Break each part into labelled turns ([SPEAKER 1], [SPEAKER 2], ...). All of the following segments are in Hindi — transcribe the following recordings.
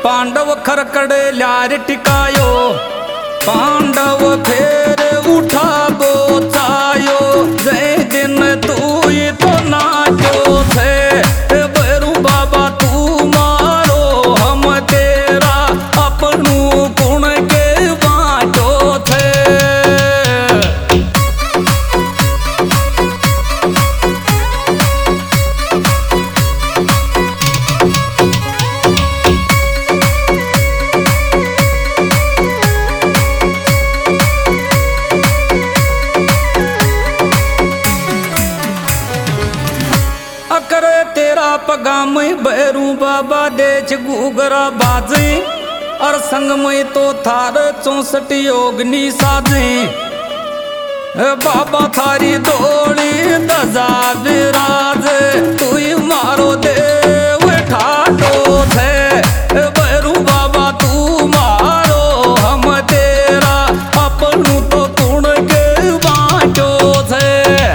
[SPEAKER 1] पांडव खरकड़े लार टिकायो, पांडव फेर उठा बोचायो। जय दिन तू ही तो नाचो थे, भैरू बाबा तू मारो हम तेरा अपनू गुण के बाँटो थे। अकरे तेरा पगाम भैरू बाबा देच गुगरा बाजे, और संग में तो थार 64 योगनी साजे। बाबा थारी दौड़ी दजा विराज, तू ही मारो देव ठाटो थे। भैरू बाबा तू मारो हम तेरा अपनू तो गुण के बाँटो थे।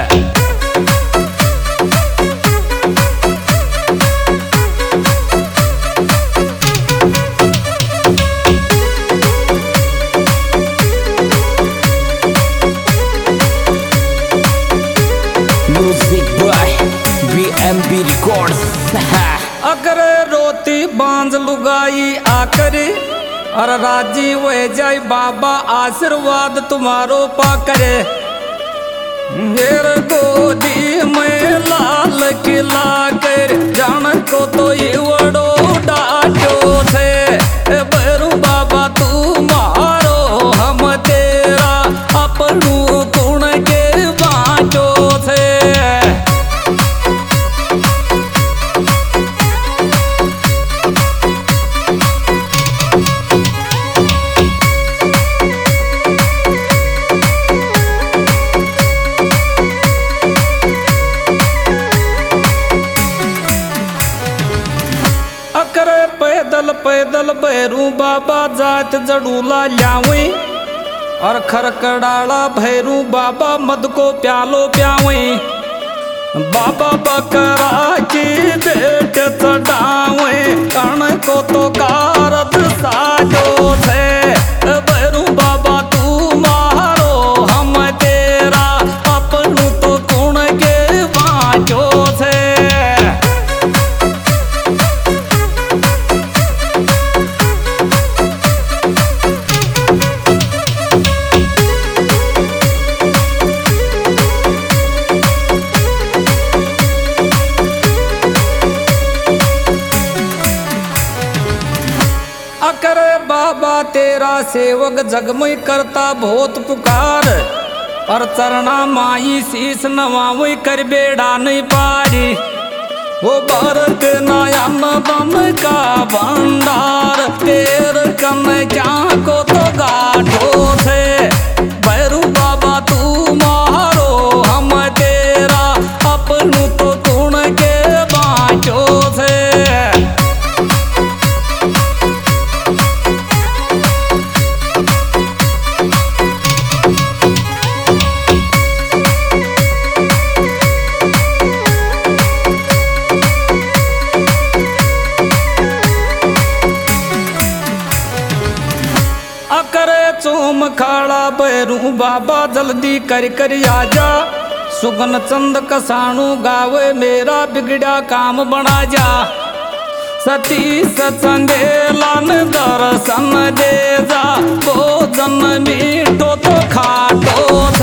[SPEAKER 2] BMB Records।
[SPEAKER 1] अगर रोती बांझ लुगाई आकर, और राजी हो जाए बाबा आशीर्वाद तुम्हारो पाकरे। मेरे गोदी में लाल किला कर, जान को तो ये वड़ो डाटो थे। भैरू बाबा तू मारो हम तेरा अपनू गुण के बाँटो थे। अकरे पैदल पैदल भैरू बाबा जात जड़ूला ल्यावे, और खरकड़ाला भैरू बाबा मद को प्यालो प्यावे। बाबा बकरा की भेंट चढ़ावे, कण को तो कारद साजो थे। भैरू बाबा तू मारो हम तेरा अपनू तो गुण के बाँटो थे। अकरे बाबा तेरा सेवक जगमय करता बहुत पुकार, और चरणा माई शीस नवावे कर बेड़ा नहीं पारी। वो भारत नयन बन का भंडार, तेर कन क्या को तो गाठो थे। भैरू बाबा तू मारो हम तेरा अपनू तो गुण के बाँटो थे। अकरे चोम खाड़ा भैरू बाबा जल्दी कर कर आजा। सुगन चंद कसाणु गावे मेरा बिगड़ा काम बना जा। सती सचंदेलन दर्शन दे जा, भोजन मीठो तो खाटो